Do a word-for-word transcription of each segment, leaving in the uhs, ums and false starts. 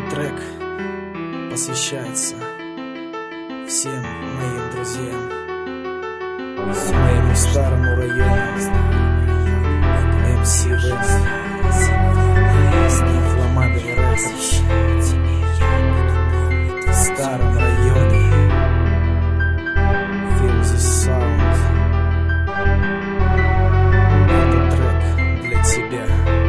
Этот трек посвящается всем моим друзьям, моему старому району, эм си West, Фломадовый Рекордс, в старом районе, Feel This Sound. Этот трек для тебя.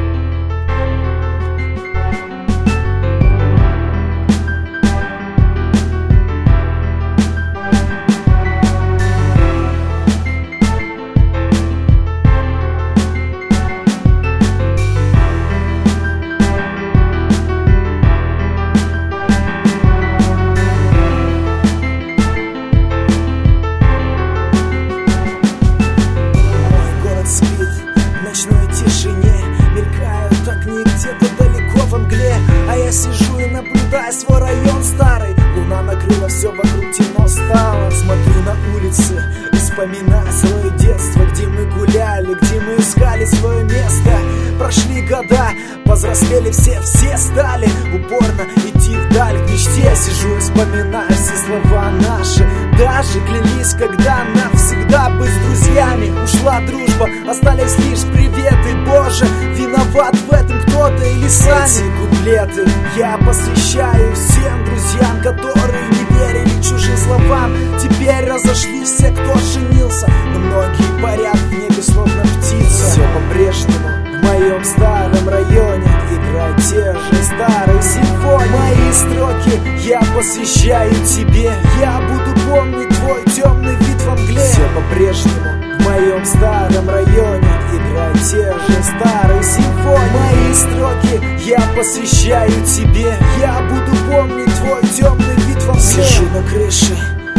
Сижу и наблюдаю свой район старый. Луна накрыла, все вокруг темно стало. Смотрю на улицы и вспоминаю свое детство, где мы гуляли, где мы искали свое место. Прошли года, повзрослели все, все стали упорно идти вдаль к мечте. Сижу и вспоминаю все слова наши. Даже клялись, когда навсегда быть с друзьями. Ушла дружба, остались лишь приветы. Боже, виноват в этом кто-то или сами. Эти куплеты я посвящаю всем друзьям, которые не верили чужим словам. Теперь разошлись все, кто женился, но многие парят в небе словно птица. Все по-прежнему в моем старом районе играют те же старые симфонии. Мои строки я посвящаю тебе. Я буду помнить твой темный вид во мгле. Все по-прежнему в моем старом районе играют те же старые симфонии. Мои строки я посвящаю тебе. Я буду помнить твой темный вид во мгле. Сижу на крыше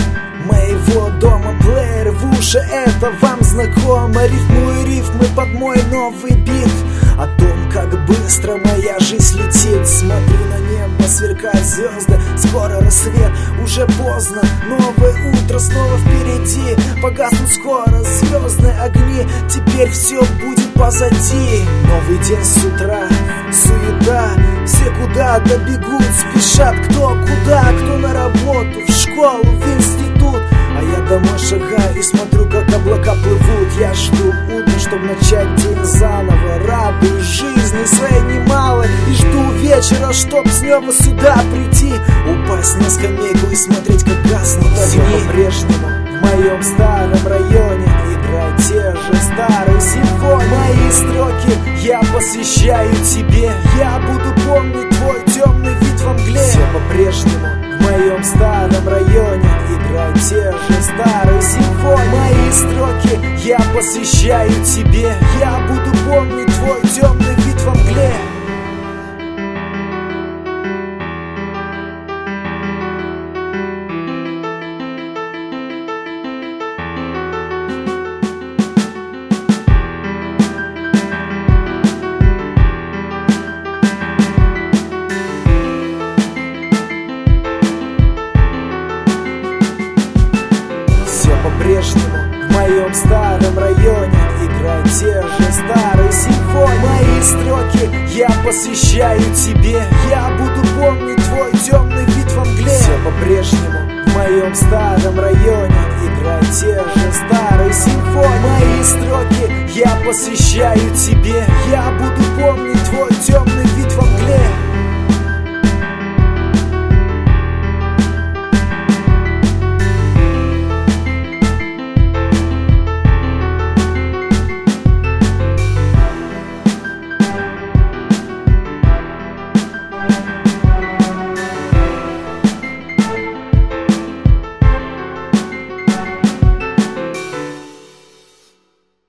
моего дома, плеер в уши, это вам знакомо. Рифмую рифмы под мой новый бит о том, как быстро моя жизнь летит. Смотрю на небо, сверкают звезды, скоро рассвет, уже поздно. Новое утро снова впереди, погаснут скоро звездные огни. Теперь все будет позади. Новый день с утра, суета, все куда-то бегут, спешат кто куда, кто на работу, в школу, в институт. А я домой шагаю и смотрю, как облака плывут. Я жду утра, чтобы начать день заново. Радуюсь жизни своей немалой и жду вечера, чтоб снова сюда прийти, упасть на скамейку и смотреть, как гаснут огни. Все по-прежнему в моем старом районе играют те же старые симфонии. Мои строки я посвящаю тебе. Я буду помнить твой темный вид во мгле. Все по-прежнему в моем старом районе играют те же старые симфонии. Мои строки я посвящаю тебе. Я буду помнить твой темный вид во мгле. По-прежнему в моем старом районе играют те же старые симфонии. Мои строки я посвящаю тебе. Я буду помнить твой темный вид во мгле. Все по-прежнему в моем старом районе играют те же старые симфонии. Мои строки я посвящаю тебе.